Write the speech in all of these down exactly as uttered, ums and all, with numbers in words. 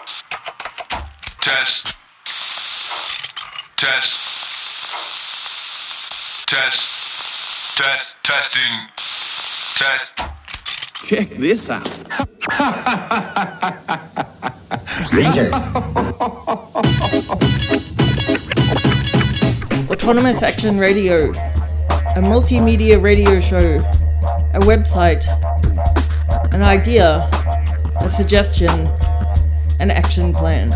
Test. Test. Test. Test. Testing. Test. Check this out. Ranger. Autonomous Action Radio, a multimedia radio show, a website, an idea, a suggestion, an action plan.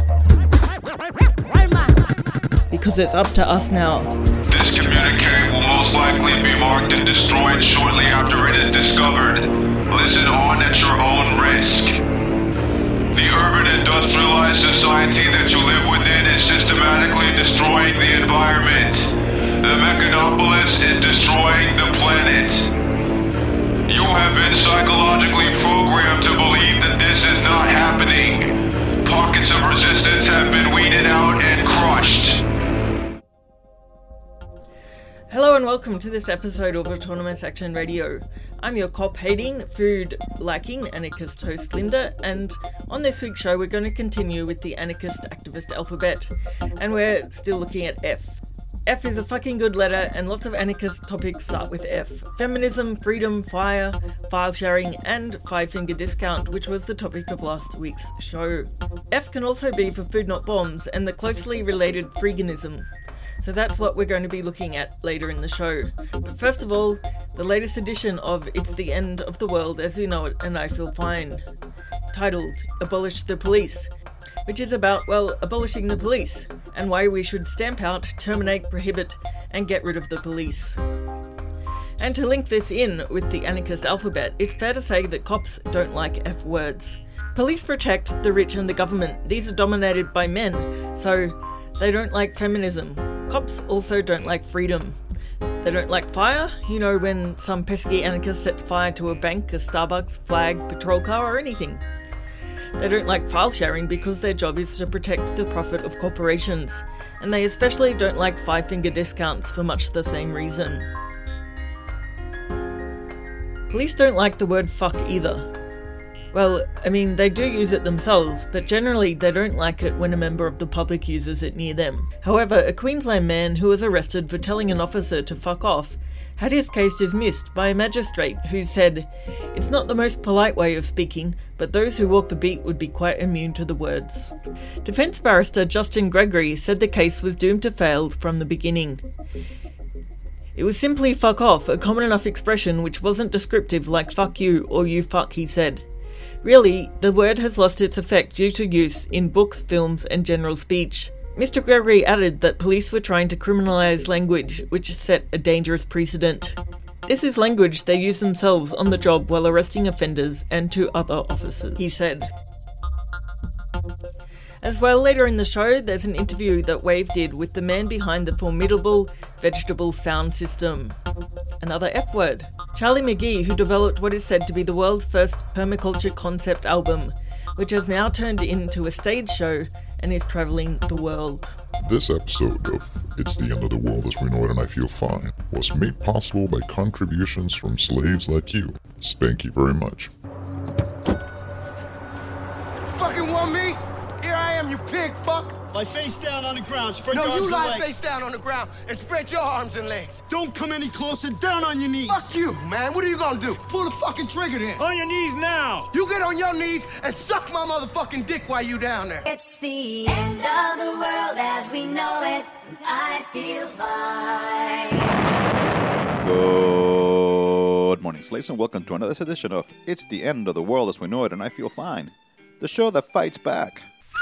Because it's up to us now. This communique will most likely be marked and destroyed shortly after it is discovered. Listen on at your own risk. The urban industrialized society that you live within is systematically destroying the environment. The Mechanopolis is destroying the planet. You have been psychologically programmed to believe that this is not happening. Pockets of resistance have been weeded out and crushed. Hello and welcome to this episode of Autonomous Action Radio. I'm your cop-hating, food-lacking anarchist host Linda, and on this week's show we're going to continue with the anarchist activist alphabet, and we're still looking at F. F is a fucking good letter, and lots of anarchist topics start with F. Feminism, freedom, fire, file sharing, and five-finger discount, which was the topic of last week's show. F can also be for food not bombs, and the closely related freeganism. So that's what we're going to be looking at later in the show. But first of all, the latest edition of It's the End of the World as We Know It and I Feel Fine, titled Abolish the Police, which is about, well, abolishing the police, and why we should stamp out, terminate, prohibit, and get rid of the police. And to link this in with the anarchist alphabet, it's fair to say that cops don't like F words. Police protect the rich and the government. These are dominated by men, so they don't like feminism. Cops also don't like freedom. They don't like fire, you know, when some pesky anarchist sets fire to a bank, a Starbucks, flag, patrol car, or anything. They don't like file sharing because their job is to protect the profit of corporations, and they especially don't like five-finger discounts for much the same reason. Police don't like the word fuck either. Well, I mean, they do use it themselves, but generally they don't like it when a member of the public uses it near them. However, a Queensland man who was arrested for telling an officer to fuck off had his case dismissed by a magistrate who said, "It's not the most polite way of speaking, but those who walk the beat would be quite immune to the words." Defence barrister Justin Gregory said the case was doomed to fail from the beginning. It was simply fuck off, a common enough expression which wasn't descriptive like fuck you or you fuck, he said. Really, the word has lost its effect due to use in books, films, and general speech. Mister Gregory added that police were trying to criminalise language, which set a dangerous precedent. This is language they use themselves on the job while arresting offenders and to other officers, he said. As well, later in the show, there's an interview that Wave did with the man behind the formidable vegetable sound system. Another F word. Charlie McGee, who developed what is said to be the world's first permaculture concept album, which has now turned into a stage show and is travelling the world. This episode of It's the End of the World as We Know It and I Feel Fine was made possible by contributions from slaves like you. Spank you very much. Fucking want me? Here I am, you pig fuck! Lie face down on the ground, spread No, your arms you and lie legs. face down on the ground and spread your arms and legs. Don't come any closer, down on your knees. Fuck you, man. What are you gonna do? Pull the fucking trigger then. On your knees now. You get on your knees and suck my motherfucking dick while you down there. It's the end of the world as we know it, and I feel fine. Good morning, slaves, and welcome to another edition of It's the End of the World as We Know It and I Feel Fine, the show that fights back.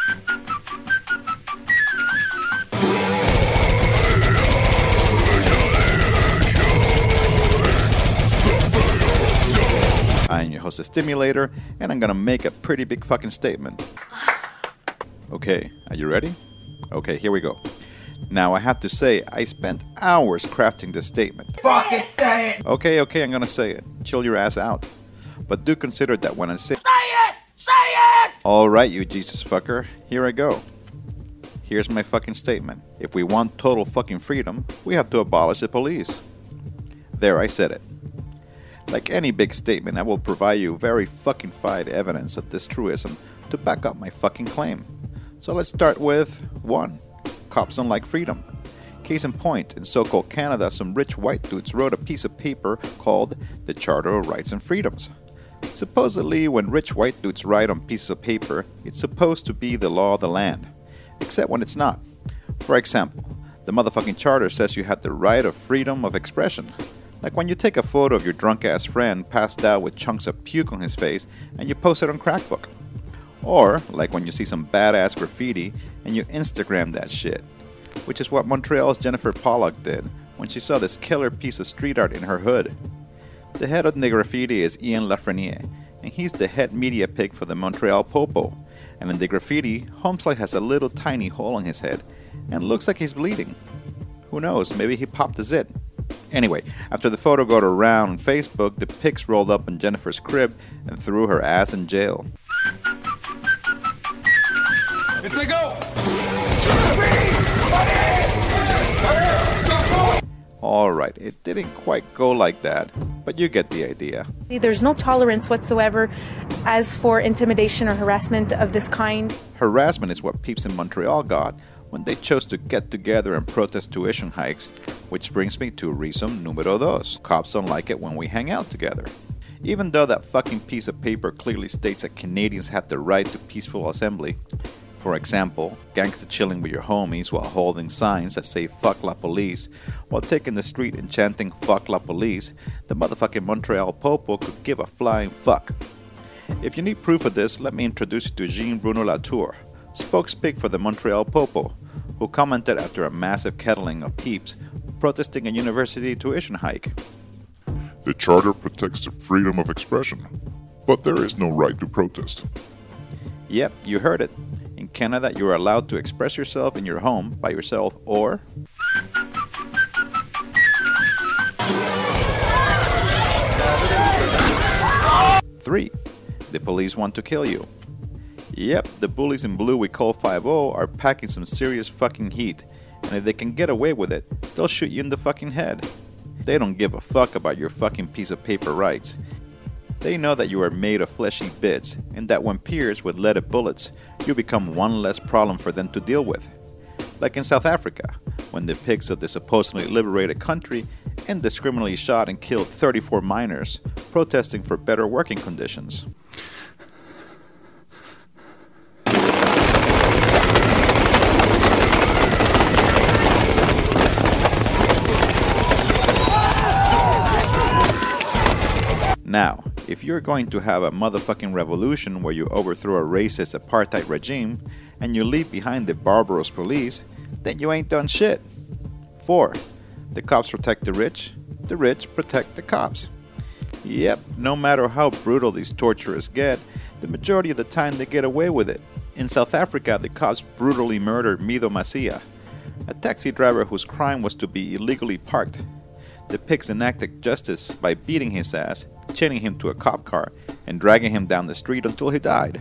I'm your host, the Stimulator, and I'm gonna make a pretty big fucking statement. Okay, are you ready? Okay, here we go. Now, I have to say, I spent hours crafting this statement. Fucking say it! Okay, okay, I'm gonna say it. Chill your ass out. But do consider that when I say... Say it! Say it! Alright, you Jesus fucker, here I go. Here's my fucking statement. If we want total fucking freedom, we have to abolish the police. There, I said it. Like any big statement, I will provide you very fucking fine evidence of this truism to back up my fucking claim. So let's start with one. Cops don't like freedom. Case in point, in so-called Canada, some rich white dudes wrote a piece of paper called the Charter of Rights and Freedoms. Supposedly, when rich white dudes write on pieces of paper, it's supposed to be the law of the land. Except when it's not. For example, the motherfucking charter says you have the right of freedom of expression. Like when you take a photo of your drunk-ass friend passed out with chunks of puke on his face and you post it on Crackbook. Or like when you see some badass graffiti and you Instagram that shit. Which is what Montreal's Jennifer Pollock did when she saw this killer piece of street art in her hood. The head of the graffiti is Ian Lafreniere, and he's the head media pig for the Montreal Popo. And in the graffiti, Holmesley has a little tiny hole in his head and looks like he's bleeding. Who knows, maybe he popped a zit. Anyway, after the photo got around on Facebook, the pigs rolled up in Jennifer's crib and threw her ass in jail. It's a go! Alright, it didn't quite go like that, but you get the idea. There's no tolerance whatsoever as for intimidation or harassment of this kind. Harassment is what peeps in Montreal got when they chose to get together and protest tuition hikes, which brings me to reason numero dos. Cops don't like it when we hang out together. Even though that fucking piece of paper clearly states that Canadians have the right to peaceful assembly. For example, gangsta chilling with your homies while holding signs that say fuck la police, while taking the street and chanting fuck la police, the motherfucking Montreal Popo could give a flying fuck. If you need proof of this, let me introduce you to Jean Bruno Latour, spokespig for the Montreal Popo, who commented after a massive kettling of peeps protesting a university tuition hike. The Charter protects the freedom of expression, but there is no right to protest. Yep, you heard it. In Canada, you are allowed to express yourself in your home by yourself or... Three. The police want to kill you. Yep, the bullies in blue we call five oh are packing some serious fucking heat, and if they can get away with it, they'll shoot you in the fucking head. They don't give a fuck about your fucking piece of paper rights. They know that you are made of fleshy bits, and that when pierced with leaded bullets, you become one less problem for them to deal with. Like in South Africa, when the pigs of the supposedly liberated country indiscriminately shot and killed thirty-four miners, protesting for better working conditions. Now, if you're going to have a motherfucking revolution where you overthrow a racist apartheid regime and you leave behind the barbarous police, then you ain't done shit. Four. The cops protect the rich, the rich protect the cops. Yep, no matter how brutal these torturers get, the majority of the time they get away with it. In South Africa, the cops brutally murdered Mido Macia, a taxi driver whose crime was to be illegally parked. The pigs enacted justice by beating his ass, chaining him to a cop car, and dragging him down the street until he died.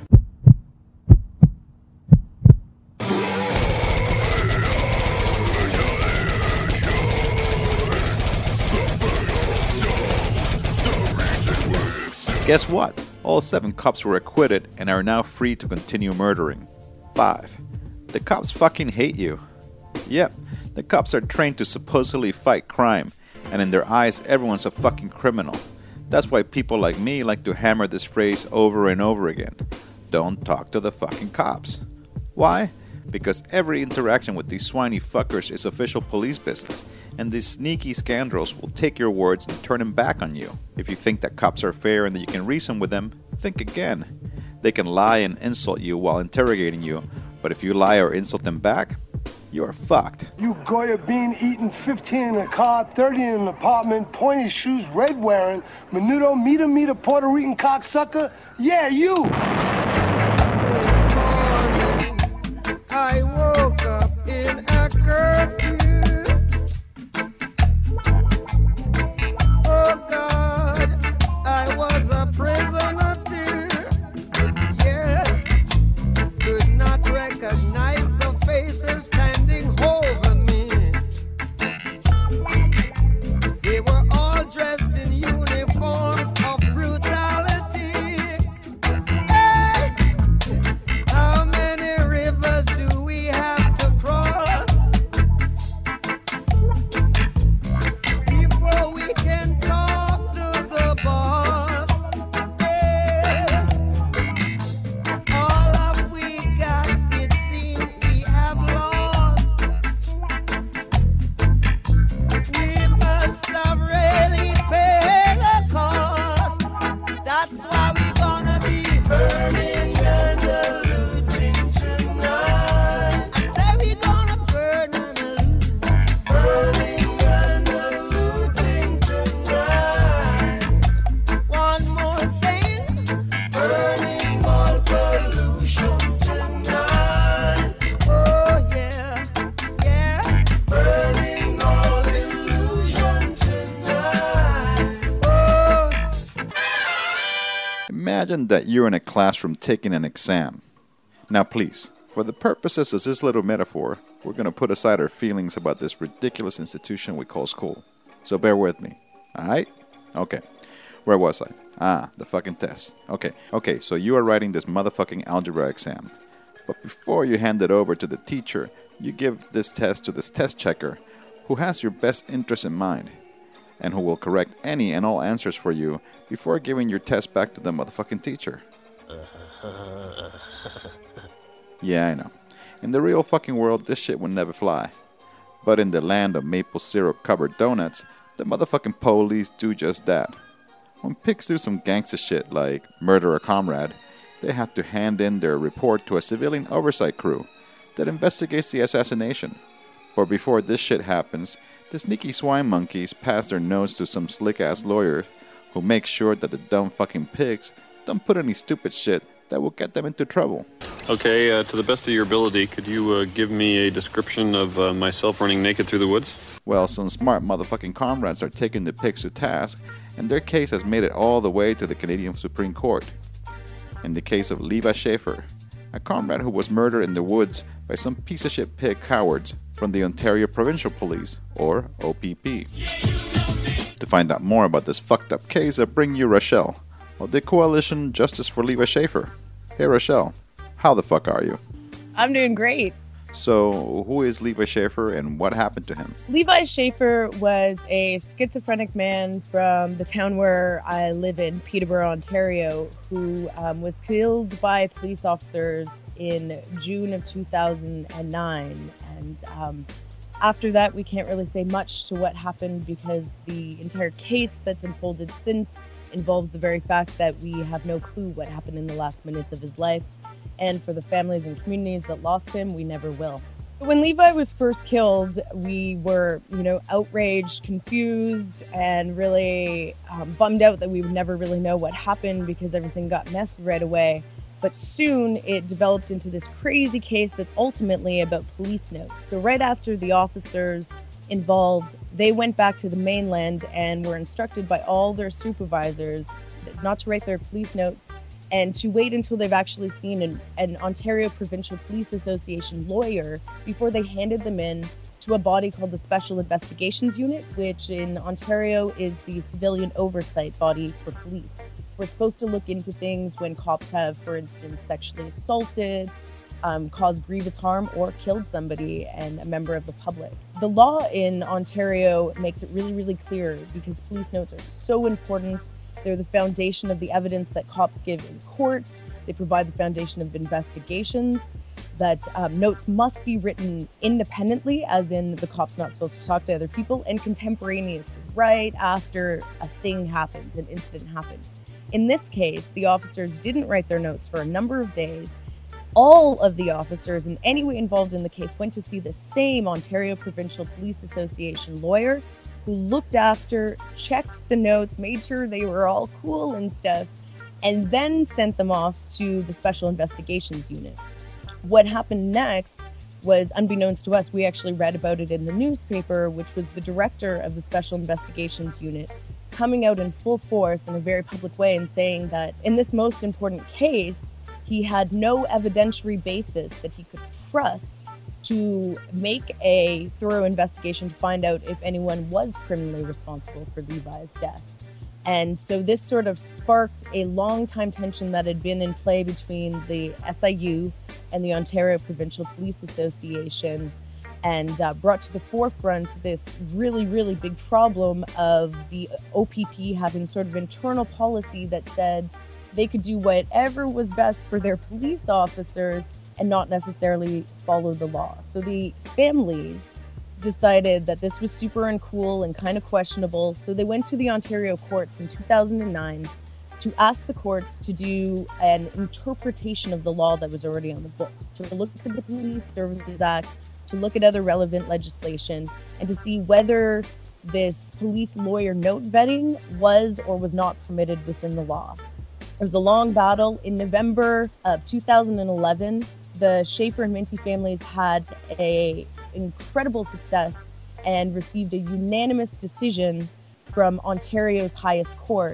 Guess what? All seven cops were acquitted and are now free to continue murdering. Five. The cops fucking hate you. Yep, the cops are trained to supposedly fight crime, and in their eyes, everyone's a fucking criminal. That's why people like me like to hammer this phrase over and over again. Don't talk to the fucking cops. Why? Because every interaction with these swiny fuckers is official police business, and these sneaky scoundrels will take your words and turn them back on you. If you think that cops are fair and that you can reason with them, think again. They can lie and insult you while interrogating you, but if you lie or insult them back, you're fucked. You Goya bean eating, fifteen in a car, thirty in an apartment, pointy shoes, red wearing, menudo, meter, meter, Puerto Rican cocksucker? Yeah, you! I woke up in a curfew. Oh God, I was a prisoner too. Yeah, could not recognize the faces standing over me. They were all dressed in uniforms of brutality. Hey! Imagine that you're in a classroom taking an exam. Now please, for the purposes of this little metaphor, we're going to put aside our feelings about this ridiculous institution we call school. So bear with me, alright? Okay, where was I? Ah, the fucking test. Okay, okay, so you are writing this motherfucking algebra exam. But before you hand it over to the teacher, you give this test to this test checker, who has your best interest in mind, and who will correct any and all answers for you before giving your test back to the motherfucking teacher. Yeah, I know. In the real fucking world, this shit would never fly. But in the land of maple syrup covered donuts, the motherfucking police do just that. When pigs do some gangster shit like murder a comrade, they have to hand in their report to a civilian oversight crew that investigates the assassination. But before this shit happens, the sneaky swine monkeys pass their notes to some slick-ass lawyer who makes sure that the dumb fucking pigs don't put any stupid shit that will get them into trouble. Okay, uh, to the best of your ability, could you uh, give me a description of uh, myself running naked through the woods? Well, some smart motherfucking comrades are taking the pigs to task, and their case has made it all the way to the Canadian Supreme Court. In the case of Levi Schaefer, a comrade who was murdered in the woods by some piece of shit pig cowards from the Ontario Provincial Police, or O P P. To find out more about this fucked up case, I bring you Rochelle, of the Coalition Justice for Levi Schaefer. Hey Rochelle, how the fuck are you? I'm doing great. So, who is Levi Schaefer and what happened to him? Levi Schaefer was a schizophrenic man from the town where I live in, Peterborough, Ontario, who um, was killed by police officers in June of two thousand nine. And um, after that, we can't really say much to what happened because the entire case that's unfolded since involves the very fact that we have no clue what happened in the last minutes of his life. And for the families and communities that lost him, we never will. When Levi was first killed, we were, you know, outraged, confused, and really um, bummed out that we would never really know what happened because everything got messed right away. But soon it developed into this crazy case that's ultimately about police notes. So right after the officers involved, they went back to the mainland and were instructed by all their supervisors not to write their police notes and to wait until they've actually seen an, an Ontario Provincial Police Association lawyer before they handed them in to a body called the Special Investigations Unit, which in Ontario is the civilian oversight body for police. We're supposed to look into things when cops have, for instance, sexually assaulted, um, caused grievous harm, or killed somebody and a member of the public. The law in Ontario makes it really, really clear because police notes are so important. They're the foundation of the evidence that cops give in court. They provide the foundation of investigations. That um, notes must be written independently, as in the cop's not supposed to talk to other people, and contemporaneously, right after a thing happened, an incident happened. In this case, the officers didn't write their notes for a number of days. All of the officers in any way involved in the case went to see the same Ontario Provincial Police Association lawyer who looked after, checked the notes, made sure they were all cool and stuff, and then sent them off to the Special Investigations Unit. What happened next was, unbeknownst to us, we actually read about it in the newspaper, which was the director of the Special Investigations Unit coming out in full force in a very public way and saying that in this most important case, he had no evidentiary basis that he could trust to make a thorough investigation to find out if anyone was criminally responsible for Levi's death. And so this sort of sparked a long-time tension that had been in play between the S I U and the Ontario Provincial Police Association, and uh, brought to the forefront this really, really big problem of the O P P having sort of internal policy that said they could do whatever was best for their police officers and not necessarily follow the law. So the families decided that this was super uncool and kind of questionable, so they went to the Ontario courts in two thousand nine to ask the courts to do an interpretation of the law that was already on the books, to look at the Police Services Act, to look at other relevant legislation, and to see whether this police lawyer note vetting was or was not permitted within the law. It was a long battle. In November of two thousand eleven, the Schaefer and Minty families had a incredible success and received a unanimous decision from Ontario's highest court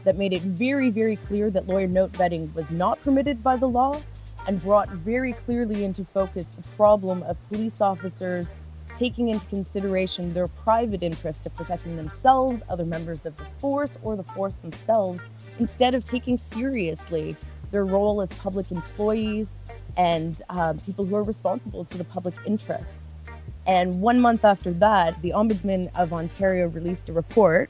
that made it very, very clear that lawyer note vetting was not permitted by the law, and brought very clearly into focus the problem of police officers taking into consideration their private interest of protecting themselves, other members of the force, or the force themselves, instead of taking seriously their role as public employees and um, people who are responsible to the public interest. And one month after that, the Ombudsman of Ontario released a report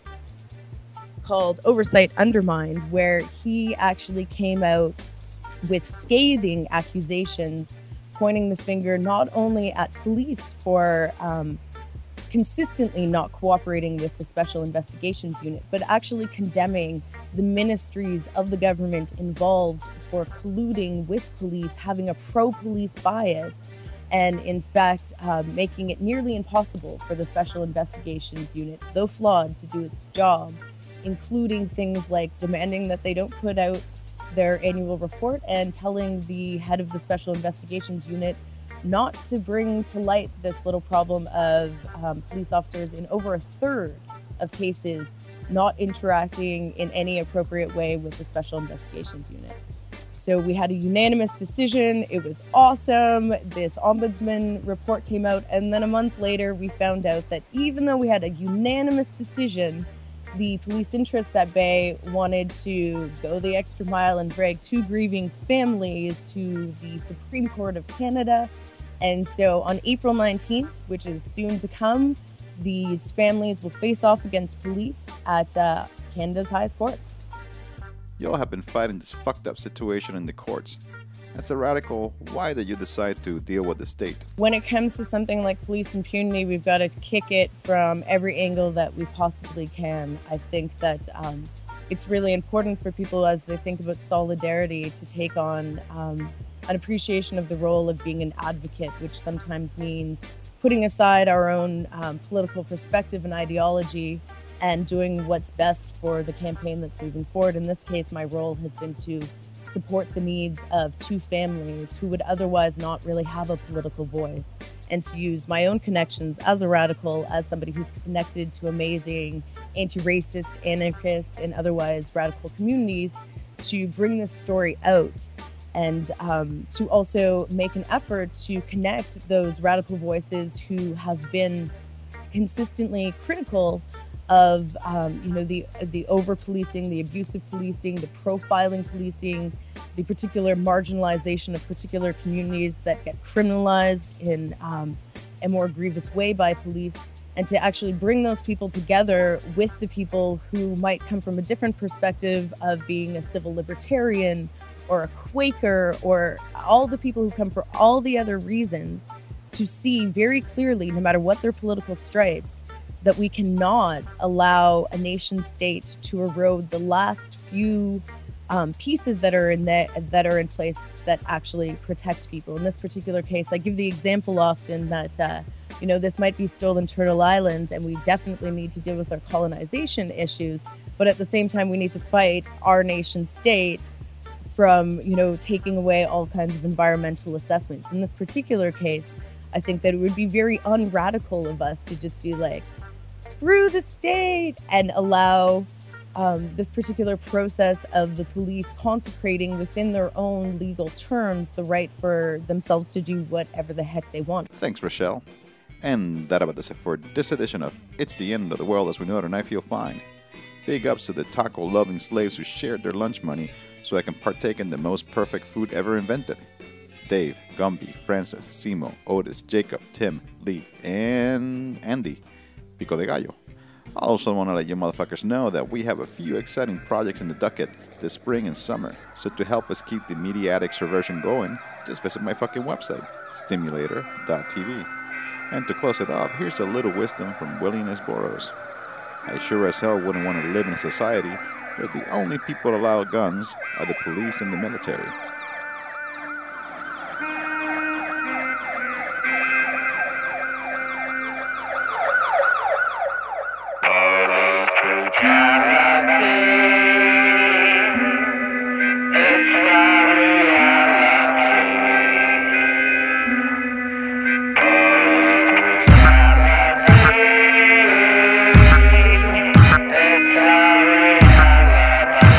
called Oversight Undermined, where he actually came out with scathing accusations pointing the finger not only at police for um, consistently not cooperating with the Special Investigations Unit, but actually condemning the ministries of the government involved for colluding with police, having a pro-police bias, and in fact uh, making it nearly impossible for the Special Investigations Unit, though flawed, to do its job, including things like demanding that they don't put out their annual report and telling the head of the Special Investigations Unit not to bring to light this little problem of um, police officers in over a third of cases not interacting in any appropriate way with the Special Investigations Unit. So we had a unanimous decision. It was awesome. This ombudsman report came out, and then a month later we found out that even though we had a unanimous decision, the police interests at Bay wanted to go the extra mile and drag two grieving families to the Supreme Court of Canada. And so on April nineteenth, which is soon to come, these families will face off against police at uh, Canada's highest court. Y'all have been fighting this fucked up situation in the courts. As a radical, why did you decide to deal with the state? When it comes to something like police impunity, we've got to kick it from every angle that we possibly can. I think that um, it's really important for people as they think about solidarity to take on um, an appreciation of the role of being an advocate, which sometimes means putting aside our own um, political perspective and ideology and doing what's best for the campaign that's moving forward. In this case, my role has been to support the needs of two families who would otherwise not really have a political voice, and to use my own connections as a radical, as somebody who's connected to amazing anti-racist, anarchist, and otherwise radical communities, to bring this story out and um, to also make an effort to connect those radical voices who have been consistently critical of um, you know the the over policing, the abusive policing, the profiling policing, the particular marginalization of particular communities that get criminalized in um, a more grievous way by police, and to actually bring those people together with the people who might come from a different perspective of being a civil libertarian or a Quaker, or all the people who come for all the other reasons, to see very clearly, no matter what their political stripes, that we cannot allow a nation state to erode the last few um, pieces that are in that that are in place that actually protect people. In this particular case, I give the example often that uh, you know this might be stolen Turtle Island, and we definitely need to deal with our colonization issues. But at the same time, we need to fight our nation state from you know taking away all kinds of environmental assessments. In this particular case, I think that it would be very unradical of us to just be like, screw the state, and allow um, this particular process of the police consecrating within their own legal terms the right for themselves to do whatever the heck they want. Thanks, Rochelle. And that about does it for this edition of It's the End of the World as We Know It, and I Feel Fine. Big ups to the taco-loving slaves who shared their lunch money so I can partake in the most perfect food ever invented. Dave, Gumby, Francis, Simo, Otis, Jacob, Tim, Lee, and Andy. Pico de Gallo. I also want to let you motherfuckers know that we have a few exciting projects in the docket this spring and summer, so to help us keep the Media Addicts reversion going, just visit my fucking website, stimulator dot t v. And to close it off, here's a little wisdom from William S. Burroughs. I sure as hell wouldn't want to live in a society where the only people allowed guns are the police and the military. It's a reality.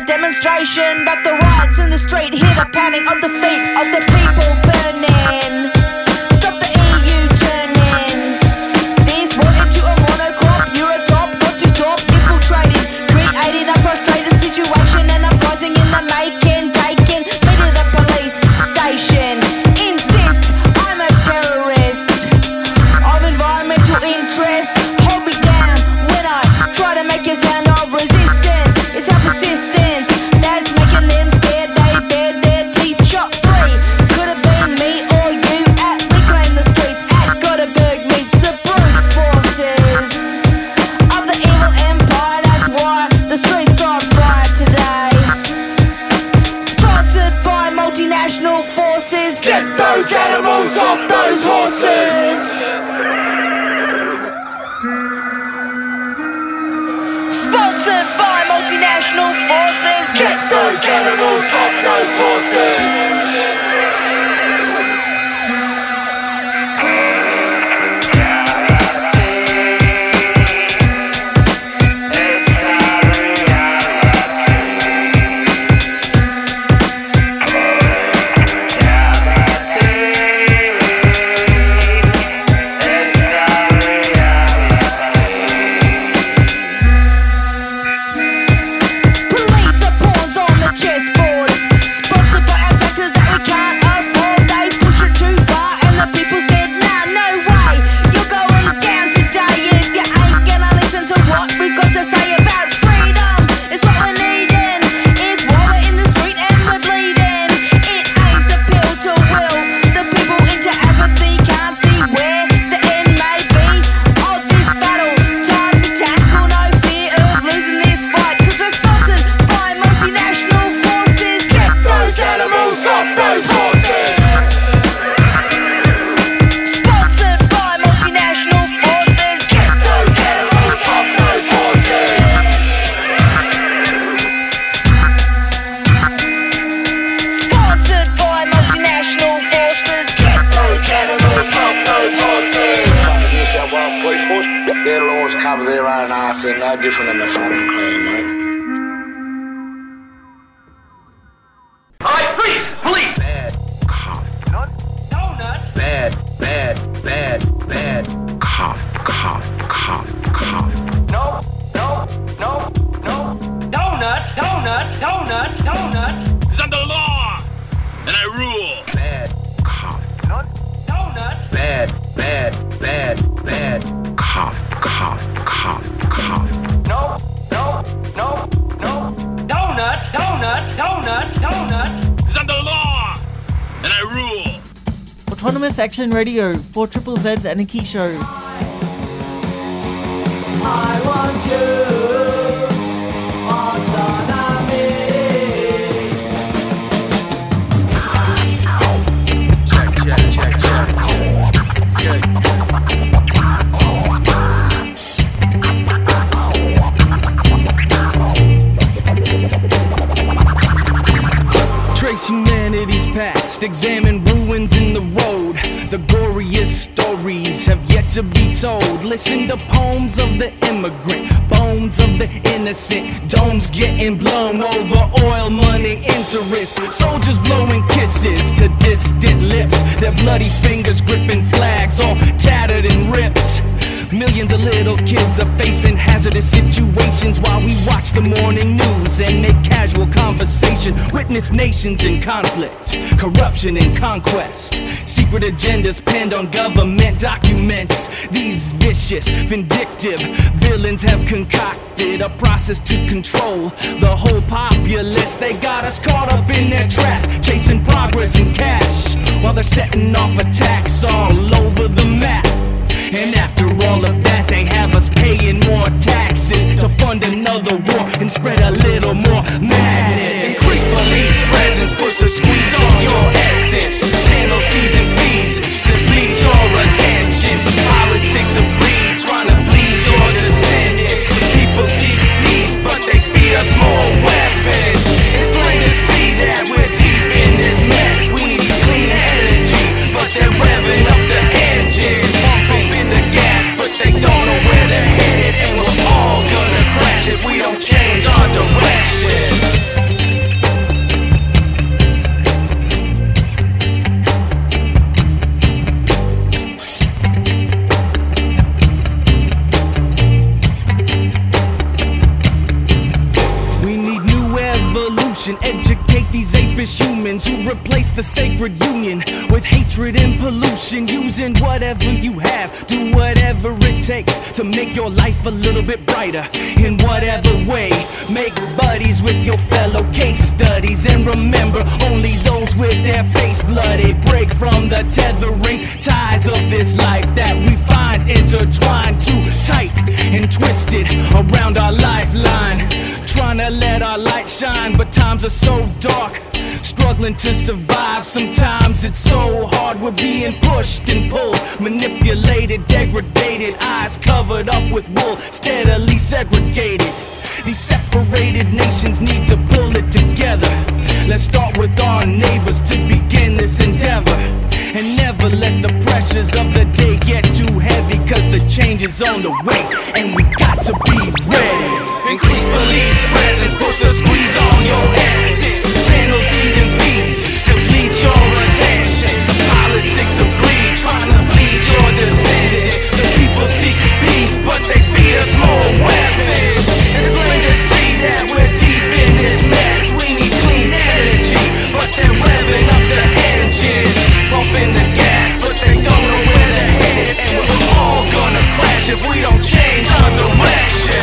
demonstration, but the riots in the street hear the pounding of the feet of the people burning. Stop the E U turning this war into a monocrop. You're a top, got to stop infiltrating, creating a frustrated situation and uprising in the making, taking me to the police station. Insist I'm a terrorist of environmental interest. Hold me down when I try to make a sound of resistance. It's our persistence that's making them scared. They bared their teeth, shot free. Could have been me or you at reclaim the streets at Gothenburg meets the brute forces of the evil empire. That's why the streets are on fire today. Sponsored by multinational forces. Get those animals off those horses. Sponsored by multinational forces. Get those animals off those horses. Police are pawns on the chessboard, sponsored by our taxes that we can't afford. They push it too far and the people said, nah, no way, you're going down today if you ain't gonna listen to what we've got to say about freedom. It's what we're needing, it's why we're in the street and we're bleeding. It ain't the pill to will the people into apathy, can't see where the end may be of this battle. Time to tackle, no fear of losing this fight, cause we're sponsored by multinational forces. Get those animals off those horses. Sponsored by multinational forces. Get those animals off those horses. Sponsored by multinational forces. Get those animals off those horses. Their laws cover their own arse. They're no different than the fucking Klan, mate. Alright, please, police! Bad cop. Donuts! Bad, bad, bad, bad cop, cop, cop, cop. No, no, no, no. Donuts, donuts, donuts, donuts. It's under the law, and I rule. Bad cop. Donuts. Bad, bad, bad, bad cop, cop, cop, cop. No, no, no, no. Donuts, donuts, donuts, donuts. It's under the law, and I rule. Autonomous Action Radio for Triple Z's Anarchy Show. I want you, autonomy. Check, check, check, check. Check. Trace humanity's past, examine ruins in the road. The goriest stories have yet to be told. Listen to poems of the immigrant, bones of the innocent, domes getting blown over oil money interest. Soldiers blowing kisses to distant lips, their bloody fingers gripping flags all tattered and ripped. Millions of little kids are facing hazardous situations while we watch the morning news and make casual conversation. Witness nations in conflict, corruption and conquest. Secret agendas penned on government documents. These vicious, vindictive villains have concocted a process to control the whole populace. They got us caught up in their traps, chasing progress and cash, while they're setting off attacks all over the map. And after all of that, they have us paying more taxes to fund another war and spread a little more madness. Increased police presence puts a squeeze on your essence. Penalties and fees to bleed your attention. The politics of greed trying to bleed your descendants. People seek peace, but they feed us more weapons. It's plain to see that we're deep in this mess. We need clean energy, but they're revving up the engine. The gas, but they don't know where they're headed, and we're all gonna crash if we don't change our direction. education. Educate these apish humans who replace the sacred union with hatred and pollution. Using whatever you have, do whatever it takes to make your life a little bit brighter in whatever way. Make buddies with your fellow case studies, and remember, only those with their face bloody break from the tethering ties of this life that we find intertwined too tight and twisted around our lifeline. Trying to let our light shine, but times are so dark, struggling to survive. Sometimes it's so hard, we're being pushed and pulled, manipulated, degraded, eyes covered up with wool, steadily segregated. These separated nations need to pull it together. Let's start with our neighbors to begin this endeavor, and never let the pressures of the day get too heavy, cause the change is on the way, and we got to be ready. Increase police presence, push a squeeze on your assets, penalties and fees to bleed your attention. The politics of greed trying to lead your descendants. The people seek peace, but they feed us more weapons. It's plain to see that we're deep in this mess. We need clean energy, but they're revving up the engines, pumping the gas, but they don't know where they're headed. And we're all gonna crash if we don't change our direction.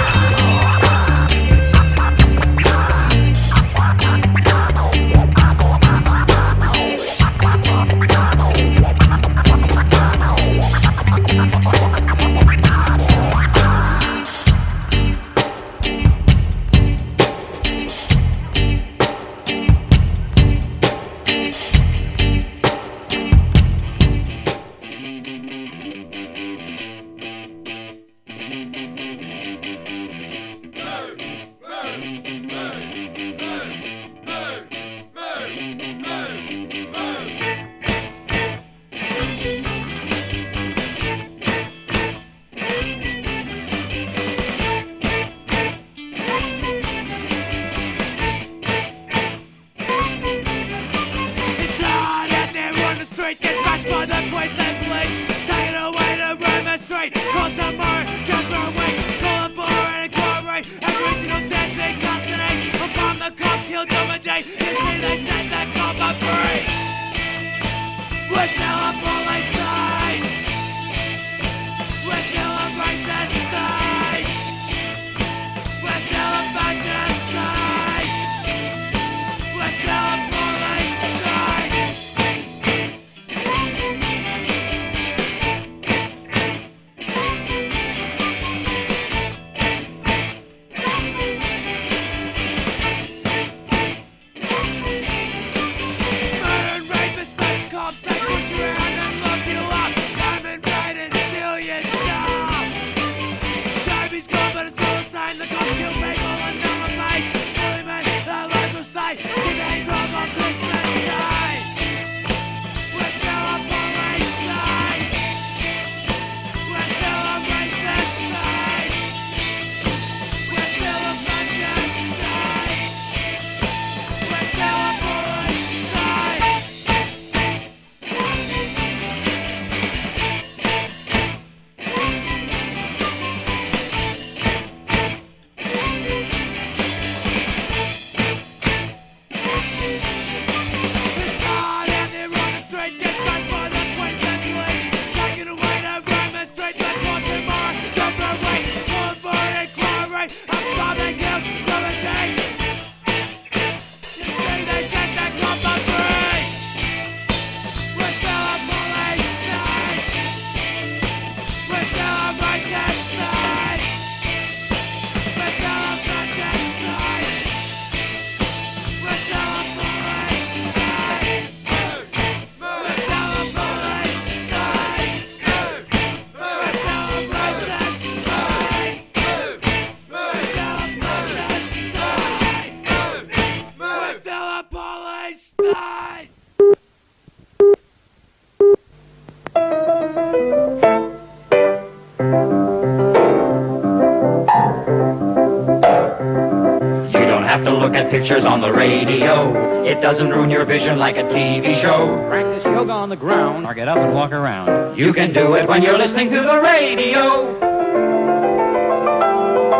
Pictures on the radio, it doesn't ruin your vision like a T V show. Practice yoga on the ground or get up and walk around. You can do it when you're listening to the radio.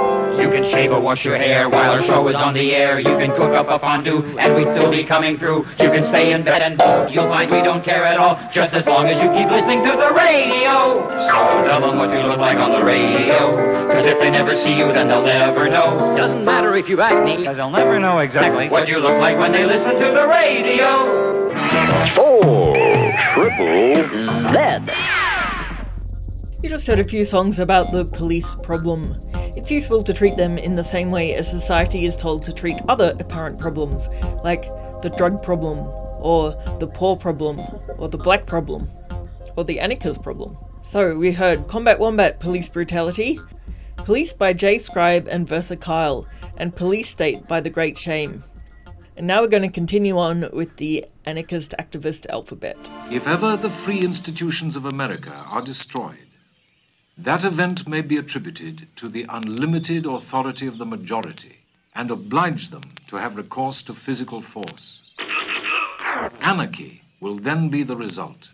You can shave or wash your hair while our show is on the air. You can cook up a fondue and we'd still be coming through. You can stay in bed and you'll find we don't care at all, just as long as you keep listening to the radio. So tell them what you look like on the radio, cause if they never see you then they'll never know. Doesn't matter if you act neat, cause they'll never know exactly what you look like when they listen to the radio. Four triple Z. You just heard a few songs about the police problem. It's useful to treat them in the same way as society is told to treat other apparent problems, like the drug problem, or the poor problem, or the black problem, or the anarchist problem. So we heard Combat Wombat Police Brutality, Police by Jay Scribe and Versa Kyle, and Police State by The Great Shame. And now we're going to continue on with the anarchist activist alphabet. If ever the free institutions of America are destroyed, that event may be attributed to the unlimited authority of the majority and oblige them to have recourse to physical force. Anarchy will then be the result.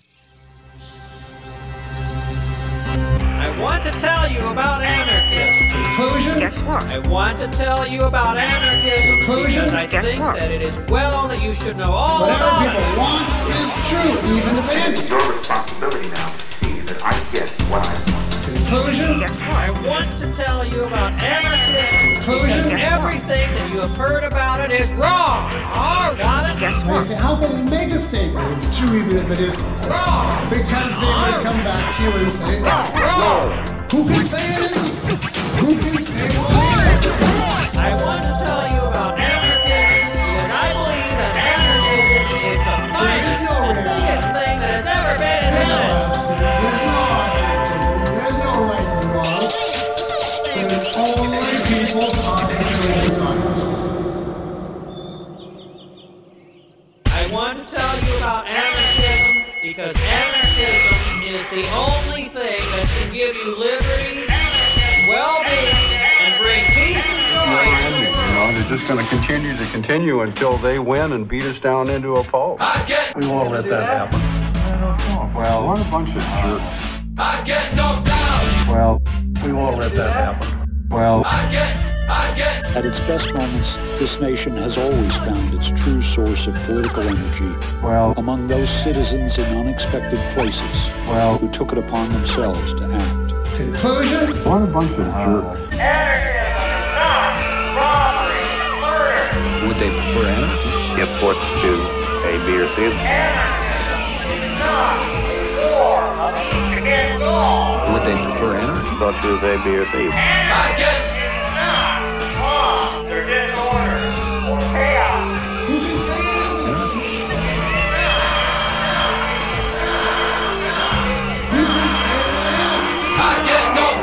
I want to tell you about anarchism. Conclusion? Guess what? I want to tell you about anarchism Conclusion? because I Guess think what? that it is well that you should know all Whatever about people it. want is true, even if it isn't. Your responsibility now to see that I get what I want. Conclusion? Guess what? I want to tell you about anarchism Conclusion? because everything that you have heard about it is wrong. Oh, got it? Guess They say, how can they make a statement? It's true even if it isn't. Wrong. Because they may come back to you and say, Wrong. who can say it isn't? Who can say what it is? I want to tell you about anarchism because I believe that anarchism is the finest and biggest thing that has ever been invented. There's no objectivity, there's no right and wrong. There's only people's arbitrary desires. I want to tell you about anarchism because anarchism is the only thing that can give you liberty, well-being, and bring peace and joy to the You world. know, they're just going to continue to continue until they win and beat us down into a pulp. We won't let that happen. Well, what a bunch of jerks. I get knocked down. Well, We won't let that happen. well. I get, I get. At its best moments, this nation has always found its true source of political energy Well, among those citizens in unexpected places well, who took it upon themselves to act. Conclusion? what a bunch of jerks. Anarchism is not robbery, murder. Would they prefer anarchy? If what's to A, B, or C? Anarchism is not war of each against all. Would they prefer anarchy? Thought you was A, B, or C. Anarchism is not bombs or disorder or chaos. Who can say it isn't? Who can say it is? I get no.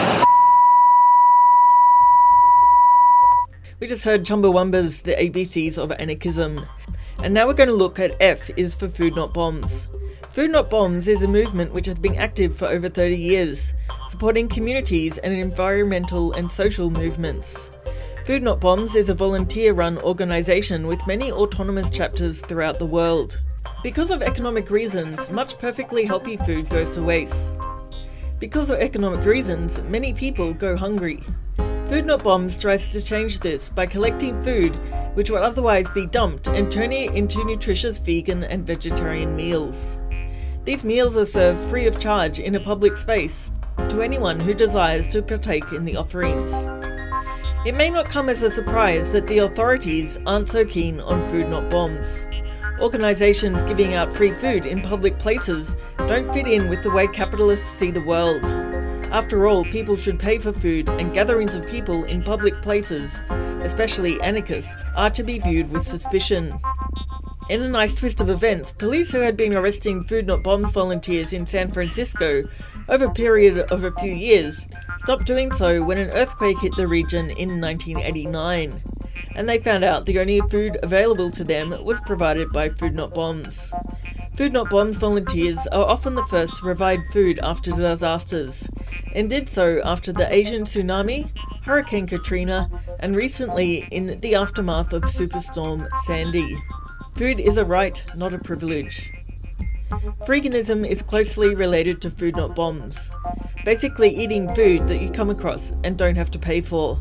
We just heard Chumbawamba's The A B Cs of Anarchism. And now we're going to look at F is for Food Not Bombs. Food Not Bombs is a movement which has been active for over thirty years, supporting communities and environmental and social movements. Food Not Bombs is a volunteer-run organisation with many autonomous chapters throughout the world. Because of economic reasons, much perfectly healthy food goes to waste. Because of economic reasons, many people go hungry. Food Not Bombs tries to change this by collecting food which would otherwise be dumped and turning it into nutritious vegan and vegetarian meals. These meals are served free of charge in a public space to anyone who desires to partake in the offerings. It may not come as a surprise that the authorities aren't so keen on Food Not Bombs. Organisations giving out free food in public places don't fit in with the way capitalists see the world. After all, people should pay for food, and gatherings of people in public places, especially anarchists, are to be viewed with suspicion. In a nice twist of events, police who had been arresting Food Not Bombs volunteers in San Francisco over a period of a few years stopped doing so when an earthquake hit the region in nineteen eighty-nine, and they found out the only food available to them was provided by Food Not Bombs. Food Not Bombs volunteers are often the first to provide food after disasters, and did so after the Asian tsunami, Hurricane Katrina, and recently in the aftermath of Superstorm Sandy. Food is a right, not a privilege. Freeganism is closely related to Food Not Bombs, basically eating food that you come across and don't have to pay for.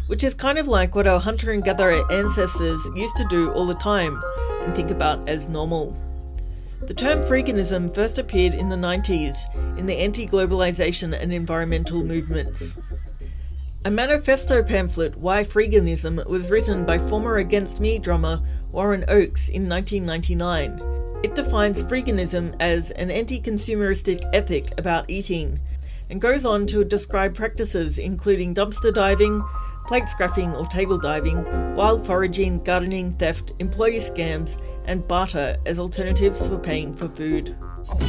which is kind of like what our hunter and gatherer ancestors used to do all the time and think about as normal. The term freeganism first appeared in the nineties in the anti-globalization and environmental movements. A manifesto pamphlet, Why Freeganism, was written by former Against Me drummer Warren Oakes in nineteen ninety-nine. It defines freeganism as an anti-consumeristic ethic about eating, and goes on to describe practices including dumpster diving, plate scrapping or table diving, wild foraging, gardening, theft, employee scams, and barter as alternatives for paying for food.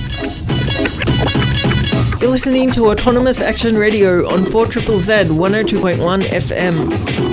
You're listening to Autonomous Action Radio on four Z Z Z one oh two point one F M.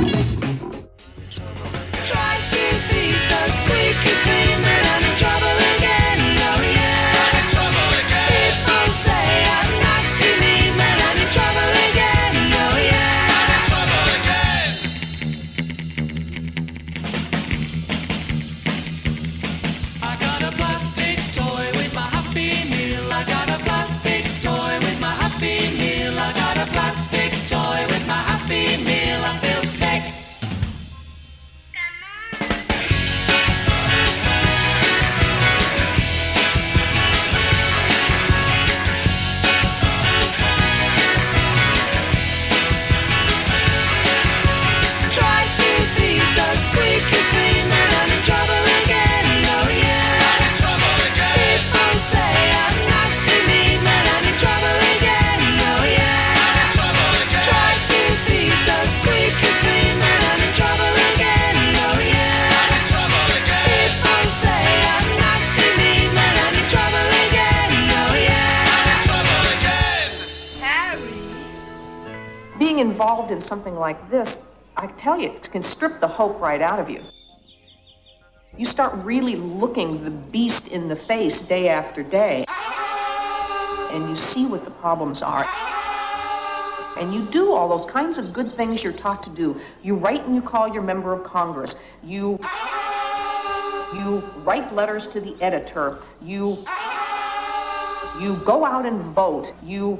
Involved in something like this, I tell you, it can strip the hope right out of you. You start really looking the beast in the face day after day, and you see what the problems are. And you do all those kinds of good things you're taught to do. You write and you call your member of Congress. You, you write letters to the editor. You, you go out and vote. You...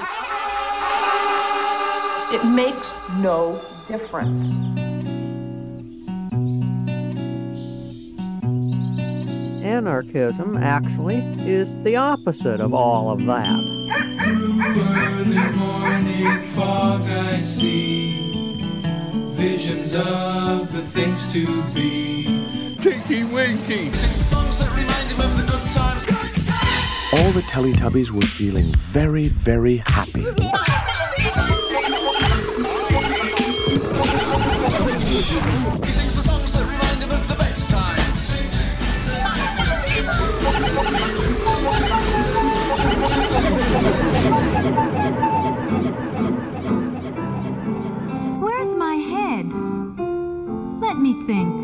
It makes no difference. Anarchism, actually, is the opposite of all of that. Early morning fog I see, visions of the things to be. Tinky Winky! Songs that remind him of the good times. All the Teletubbies were feeling very, very happy. He sings the songs that remind him of the best times. Where's my head? Let me think.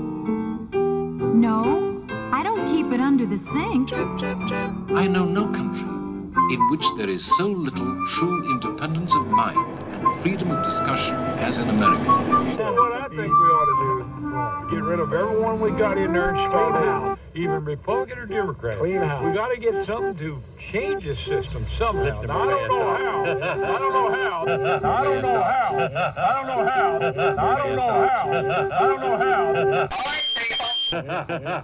No, I don't keep it under the sink. I know no country in which there is so little true independence of mind and freedom of discussion as in America. What I think we ought to do is get rid of everyone we got in there and clean house, even Republican or Democrat. Clean house. We got to get something to change this system somehow. Now, I don't know how. I don't know how. I don't know how. I don't know how. I don't know how. I don't know how.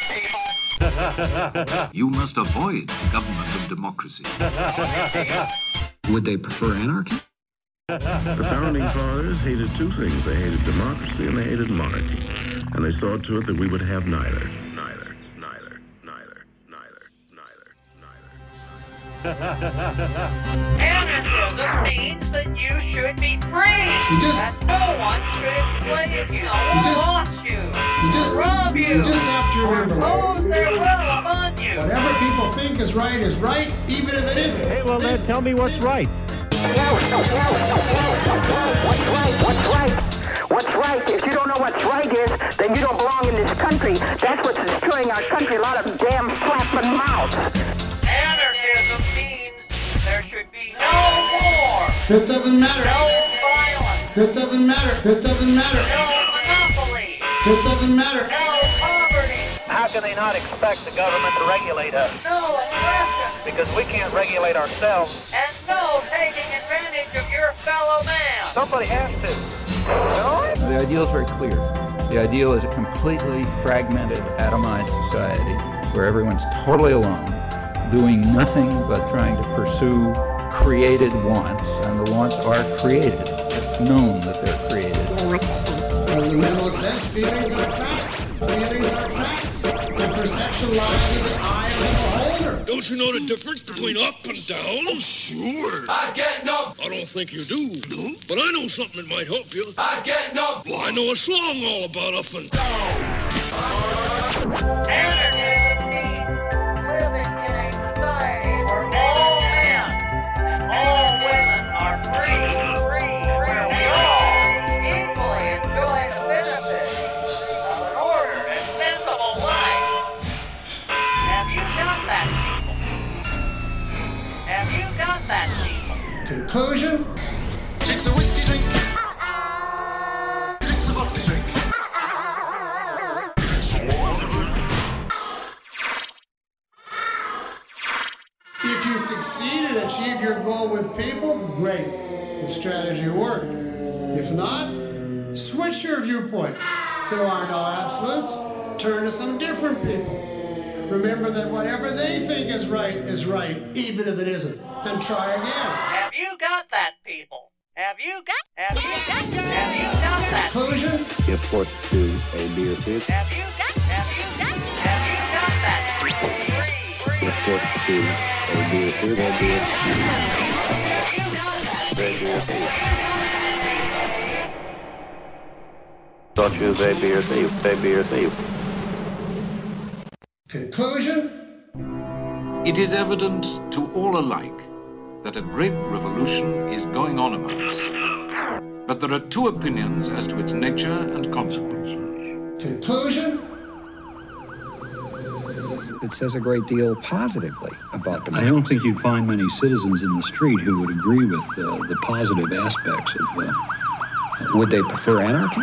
You must avoid government of democracy. Would they prefer anarchy? The founding fathers hated two things. They hated democracy and they hated monarchy. And they saw to it that we would have neither. Neither, neither, neither, neither, neither, neither. Anarchism means that you should be free. Just, that no one should enslave you, you just, boss you, you just, rob you, you just have to remember, impose their will upon you. Whatever people think is right is right, even if it isn't. Hey, well, then tell me what's right. What's right? What's right? What's right? If you don't know what's right is, then you don't belong in this country. That's what's destroying our country. A lot of damn flapping mouths. Anarchism means there should be no war. This doesn't matter. No violence. This doesn't matter. This doesn't matter. No monopoly. This doesn't matter. No poverty. How can they not expect the government to regulate us? No oppression. Because we can't regulate ourselves. And no taking advantage of your fellow man. Somebody has to. The ideal is very clear. The ideal is a completely fragmented, atomized society where everyone's totally alone, doing nothing but trying to pursue created wants, and the wants are created. It's known that they're created. As the memo says, feelings are facts. Feelings are facts. The perception lies in the eye of the beholder. Don't you know the difference between up and down? Oh, sure. I get no. I don't think you do. No? But I know something that might help you. I get no. Well, I know a song all about up and down. Living in a society where all men and all women are free, free, where we all equally enjoy the benefits of an ordered and sensible life. Have you got that, people? Have you got that, people? Conclusion? Drinks a whiskey drink. Drinks a vodka drink. If you succeed and achieve your goal with people, great. The strategy worked. If not, switch your viewpoint. There are no absolutes. Turn to some different people. Remember that whatever they think is right is right, even if it isn't. And try again. Have you got that, people? Have you got? Have you got? Have you got that? Conclusion? Report to A B or C. Have you got? Have you got? Have you got that? Report to A B or C. A B or C. A B or C. Don't choose A B or C. A B or C. Conclusion? It is evident to all alike that a great revolution is going on among us. But there are two opinions as to its nature and consequences. Conclusion? It says a great deal positively about democracy. I don't think you'd find many citizens in the street who would agree with uh, the positive aspects of... Uh, Would they prefer anarchy?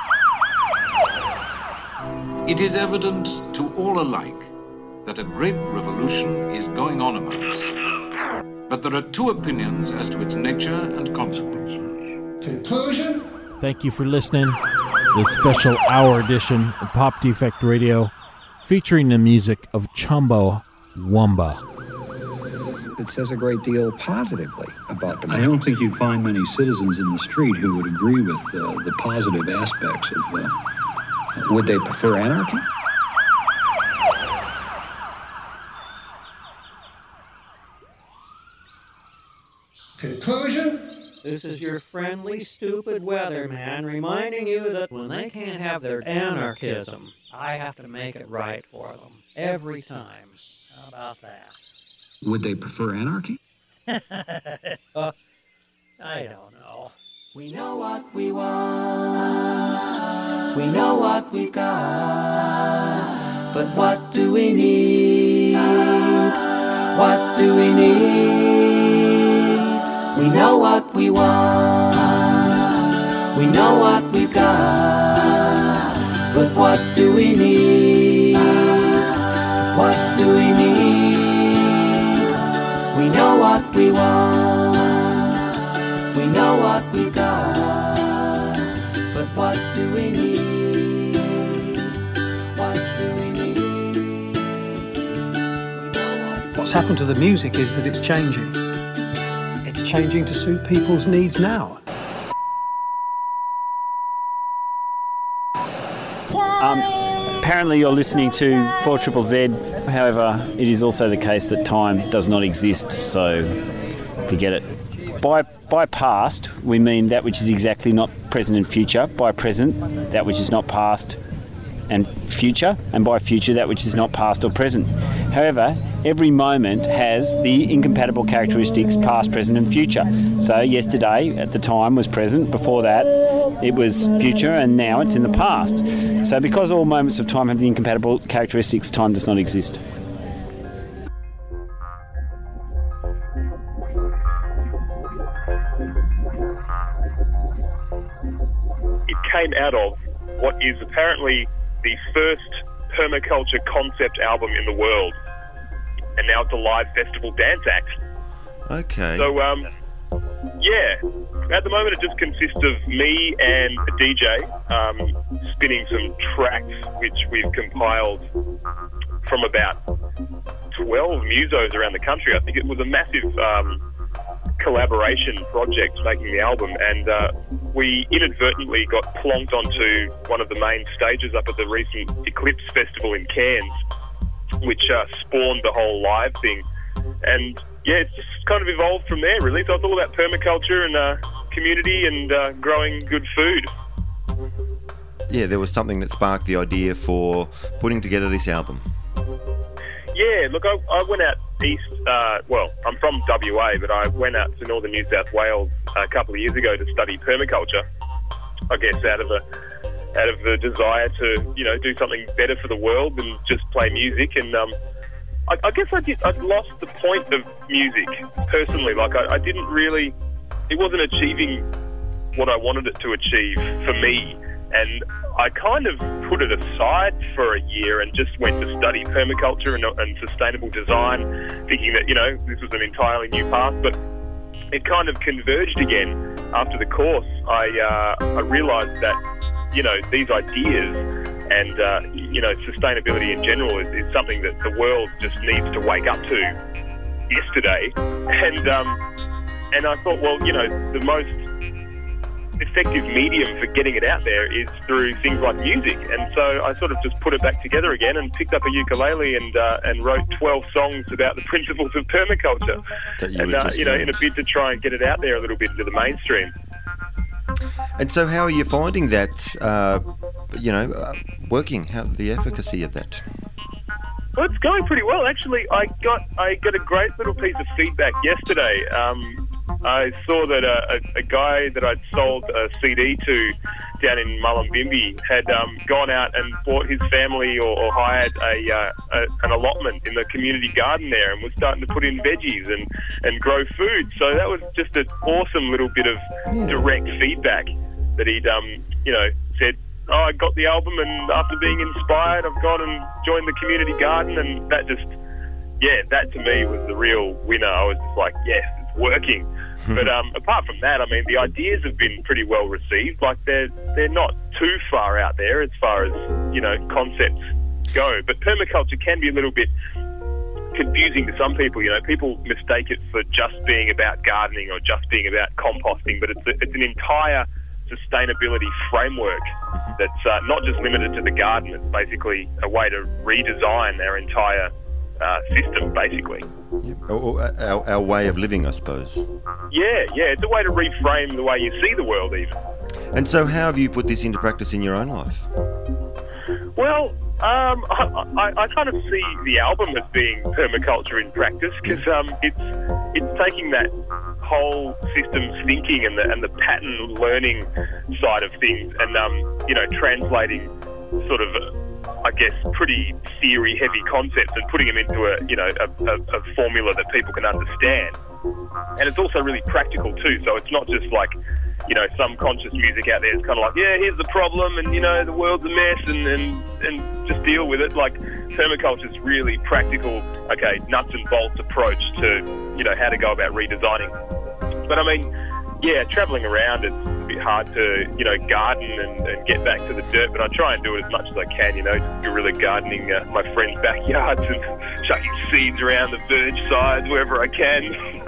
It is evident to all alike that a great revolution is going on among us. But there are two opinions as to its nature and consequences. Conclusion? Thank you for listening. This special hour edition of Pop Defect Radio, featuring the music of Chumbo Wumba. It says a great deal positively about democracy. I don't think you'd find many citizens in the street who would agree with uh, the positive aspects of... Uh, Would they prefer anarchy? Conclusion? This is your friendly, stupid weatherman reminding you that when they can't have their anarchism, I have to make it right for them. Every time. How about that? Would they prefer anarchy? uh, I don't know. We know what we want. We know what we've got. But what do we need? What do we need? We know what we want. We know what we've got. But what do we need? What do we need? We know what we want. We know what we've got. But what do we need? What do we need? What's happened to the music is that it's changing. It's changing to suit people's needs now. Um, apparently you're listening to four triple Z. However, it is also the case that time does not exist, so forget it. By by past, we mean that which is exactly not present and future. By present, that which is not past and future. And by future, that which is not past or present. However, every moment has the incompatible characteristics past, present and future. So yesterday, at the time, was present. Before that, it was future, and now it's in the past. So because all moments of time have the incompatible characteristics, time does not exist. It came out of what is apparently the first permaculture concept album in the world, and now it's a live festival dance act. Okay. So, um, Yeah, at the moment it just consists of me and a D J um, spinning some tracks which we've compiled from about twelve musos around the country. I think it was a massive um, collaboration project making the album, and uh, we inadvertently got plonked onto one of the main stages up at the recent Eclipse Festival in Cairns, which uh, spawned the whole live thing. And yeah, it's just kind of evolved from there, really. So it's all about permaculture and uh, community and uh, growing good food. Yeah, there was something that sparked the idea for putting together this album. Yeah, look, I, I went out east, uh, well, I'm from W A, but I went out to northern New South Wales a couple of years ago to study permaculture, I guess out of a out of the desire to, you know, do something better for the world than just play music. And um, I, I guess I did, I'd lost the point of music, personally. Like, I, I didn't really, it wasn't achieving what I wanted it to achieve for me. And I kind of put it aside for a year and just went to study permaculture and, and sustainable design, thinking that, you know, this was an entirely new path. But it kind of converged again after the course. I uh, I realised that, you know, these ideas and, uh, you know, sustainability in general is, is something that the world just needs to wake up to yesterday. And, um, and I thought, well, you know, the most effective medium for getting it out there is through things like music. And so I sort of just put it back together again and picked up a ukulele and uh, and wrote twelve songs about the principles of permaculture. You and, uh, you know, in a bid to try and get it out there a little bit into the mainstream. And so how are you finding that, uh, you know, uh, working? How the efficacy of that? Well, it's going pretty well, actually. I got I got a great little piece of feedback yesterday. Um, I saw that a, a, a guy that I'd sold a C D to down in Mullumbimby had um, gone out and bought his family or, or hired a, uh, a an allotment in the community garden there and was starting to put in veggies and, and grow food. So that was just an awesome little bit of direct feedback that he'd, um, you know, said, oh, I got the album and after being inspired, I've gone and joined the community garden. And that just, yeah, that to me was the real winner. I was just like, yes, it's working. But um, apart from that, I mean, the ideas have been pretty well received. Like, they're they're not too far out there as far as, you know, concepts go. But permaculture can be a little bit confusing to some people. You know, people mistake it for just being about gardening or just being about composting, but it's a, it's an entire sustainability framework that's uh, not just limited to the garden. It's basically a way to redesign our entire uh, system, basically. Or our, our way of living, I suppose. Yeah, yeah, it's a way to reframe the way you see the world, even. And so how have you put this into practice in your own life? Well, um, I, I, I kind of see the album as being permaculture in practice, because um, it's it's taking that whole systems thinking and the and the pattern learning side of things, and um, you know, translating sort of, I guess, pretty theory-heavy concepts and putting them into a, you know, a, a, a formula that people can understand. And it's also really practical too. So it's not just like, you know, some conscious music out there. It's kind of like, yeah, here's the problem, and you know, the world's a mess, and and, and just deal with it. Like, permaculture's really practical. Okay, nuts and bolts approach to, you know, how to go about redesigning. But I mean, yeah, travelling around, it's a bit hard to, you know, garden and, and get back to the dirt, but I try and do it as much as I can, you know, just guerrilla gardening uh, my friends' backyards and chucking seeds around the verge sides wherever I can.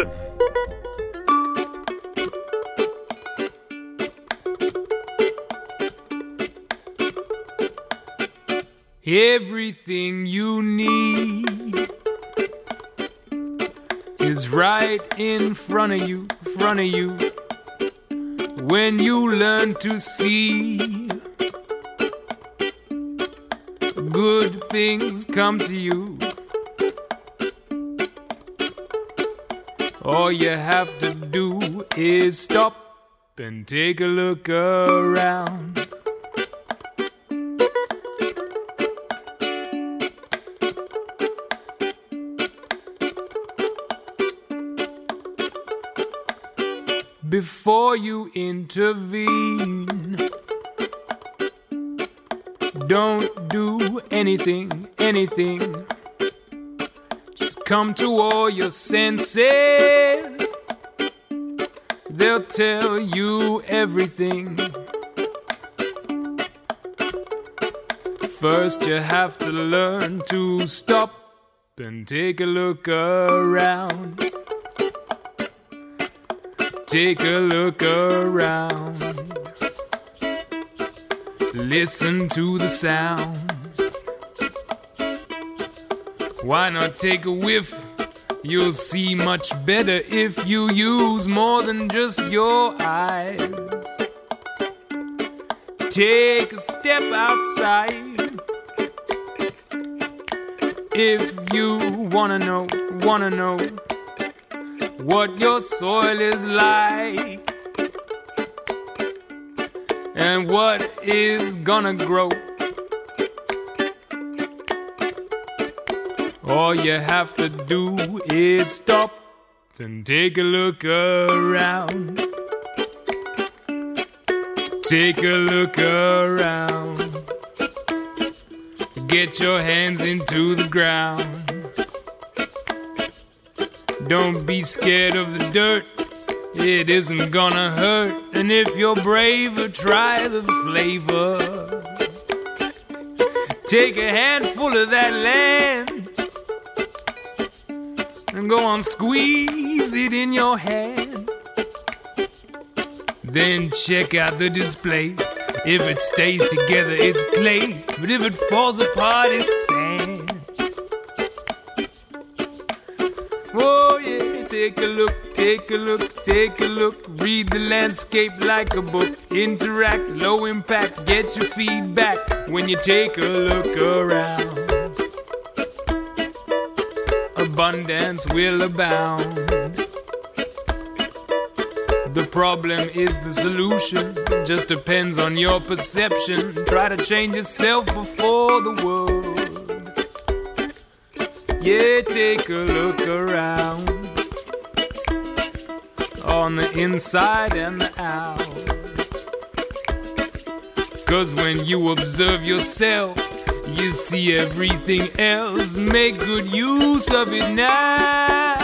Everything you need is right in front of you, front of you. When you learn to see, good things come to you. All you have to do is stop and take a look around. Before you intervene, don't do anything, anything. Just come to all your senses. they'll tell you everything. First you have to learn to stop and take a look around. Take a look around. Listen to the sound. Why not take a whiff? You'll see much better if you use more than just your eyes. Take a step outside. If you wanna know, wanna know what your soil is like and what is gonna grow, all you have to do is stop and take a look around. Take a look around. Get your hands into the ground. Don't be scared of the dirt. It isn't gonna hurt. And if you're braver, try the flavor. Take a handful of that land and go on, squeeze it in your hand. Then check out the display. If it stays together, it's clay. But if it falls apart, it's sand. Oh yeah, take a look, take a look, take a look. Read the landscape like a book. Interact, low impact, get your feedback when you take a look around. Abundance will abound. The problem is the solution. Just depends on your perception. Try to change yourself before the world. Yeah, take a look around. On the inside and the out. 'Cause when you observe yourself, you see everything else. Make good use of it now.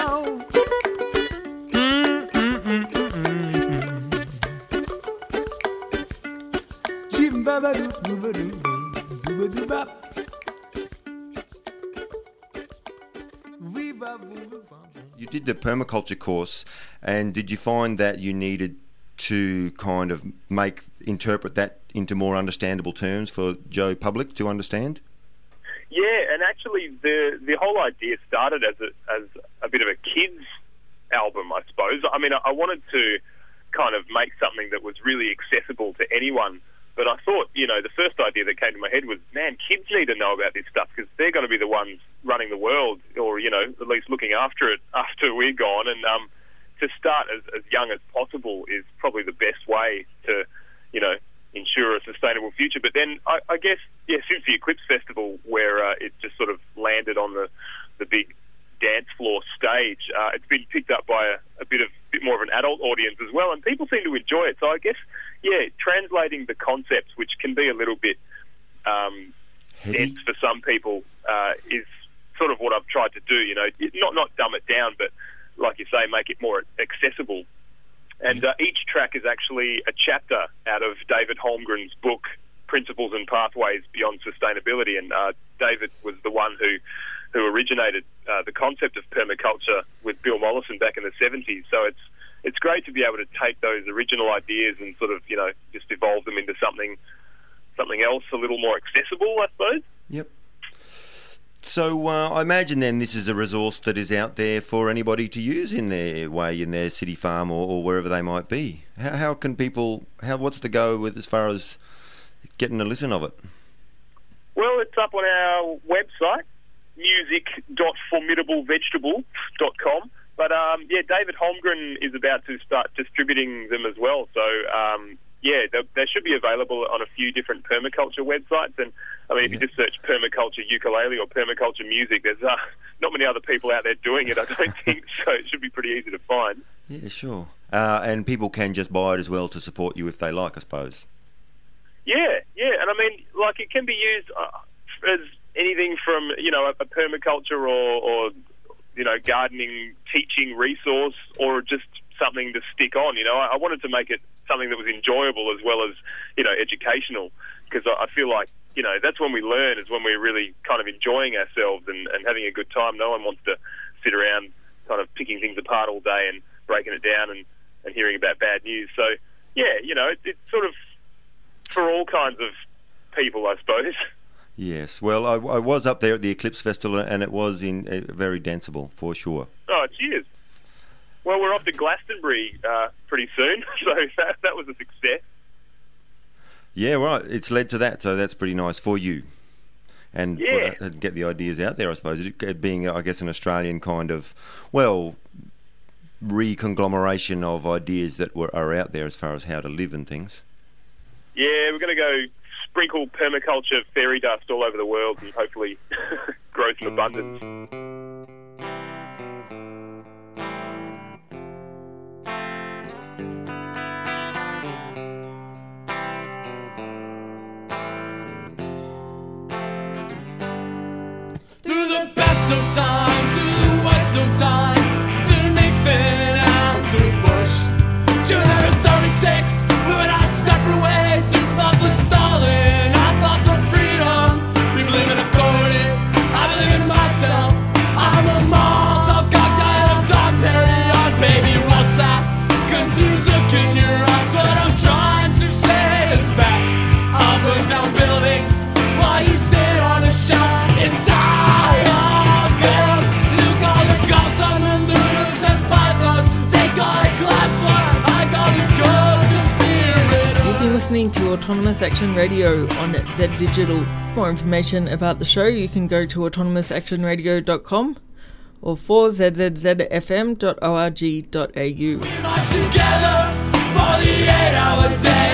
You did the permaculture course, and did you find that you needed to kind of make interpret that into more understandable terms for Joe public to understand? Yeah, and actually the the whole idea started as a as a bit of a kids album, I suppose. I mean, I, I wanted to kind of make something that was really accessible to anyone. But I thought, you know, the first idea that came to my head was, man, kids need to know about this stuff because they're going to be the ones running the world, or, you know, at least looking after it after we're gone. And um, to start as, as young as possible is probably the best way to, you know, ensure a sustainable future. But then I, I guess, yeah, since the Eclipse Festival, where uh, it just sort of landed on the, the big dance floor stage, uh, it's been picked up by a, a bit of bit more of an adult audience as well, and people seem to enjoy it. So I guess, yeah, translating the concepts, which can be a little bit um, dense for some people, uh, is sort of what I've tried to do. You know, not not dumb it down, but like you say, make it more accessible. And uh, each track is actually a chapter out of David Holmgren's book, Principles and Pathways Beyond Sustainability. And uh, David was the one who who originated uh, the concept of permaculture with Bill Mollison back in the seventies. So it's it's great to be able to take those original ideas and sort of, you know, just evolve them into something something else a little more accessible, I suppose. Yep. So uh, I imagine then this is a resource that is out there for anybody to use in their way, in their city farm or, or wherever they might be. How, how can people, how what's the go with as far as getting a listen of it? Well, it's up on our website, music dot formidable vegetable dot com. But, um, yeah, David Holmgren is about to start distributing them as well. So, um, yeah, they, they should be available on a few different permaculture websites. And, I mean, if yeah. you just search permaculture ukulele or permaculture music, there's uh, not many other people out there doing it, I don't think. So it should be pretty easy to find. Yeah, sure. Uh, and people can just buy it as well to support you if they like, I suppose. Yeah, yeah. And, I mean, like, it can be used uh, as anything from, you know, a, a permaculture or... or you know, gardening teaching resource, or just something to stick on. You know, I, I wanted to make it something that was enjoyable as well as, you know, educational, because I, I feel like, you know, that's when we learn, is when we're really kind of enjoying ourselves and, and having a good time. No one wants to sit around kind of picking things apart all day and breaking it down and, and hearing about bad news. So, yeah, you know, it, it's sort of for all kinds of people, I suppose. Yes, well, I, I was up there at the Eclipse Festival, and it was in uh, very danceable, for sure. Oh, cheers. Well, we're off to Glastonbury uh, pretty soon, so that, that was a success. Yeah, right, it's led to that, so that's pretty nice for you. And Yeah. for, uh, get the ideas out there, I suppose. It being, I guess, an Australian kind of, well, re-conglomeration of ideas that were are out there as far as how to live and things. Yeah, we're going to go sprinkle permaculture fairy dust all over the world and hopefully grow some abundance. Through the best of times, through the worst of times, through Nixon and through Bush. two thirty-six, we went our separate ways. You fought for Stalin, I fought for freedom. We believe in authority, I believe in myself. I'm a Molotov cocktail, Dom Perignon, baby, what's that? Confused look in your eyes, what I'm trying to say is that I'll burn down buildings while you sit on a shelf inside of them. You call the cops on the looters and pythons, they call it class war, I call it co-conspirator. You've been listening to Autonomous Action Radio on Z Digital. For more information about the show, you can go to autonomous action radio dot com or four z z z f m dot org dot a u. March together for the eight-hour day.